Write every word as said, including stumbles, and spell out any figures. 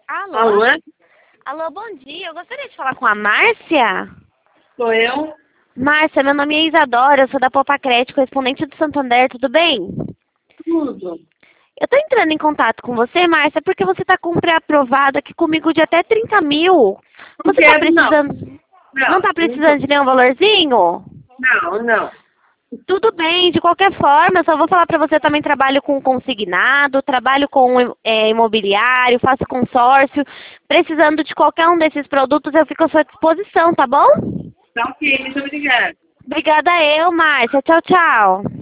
Alô? Alô? Alô, bom dia. Eu gostaria de falar com a Márcia. Sou eu? Márcia, meu nome é Isadora, eu sou da Popacred, correspondente do Santander, tudo bem? Tudo. Eu tô entrando em contato com você, Márcia, porque você tá com um pré-aprovado aqui comigo de até trinta mil. Não Você tá quero, não. precisando... Não, Não tá não, tô- precisando de nenhum valorzinho? não. não. Tudo bem, de qualquer forma, eu só vou falar pra você, eu também trabalho com consignado, trabalho com é, imobiliário, faço consórcio. Precisando de qualquer um desses produtos, eu fico à sua disposição, tá bom? Tá ok, muito obrigada. Obrigada eu, Márcia. Tchau, tchau.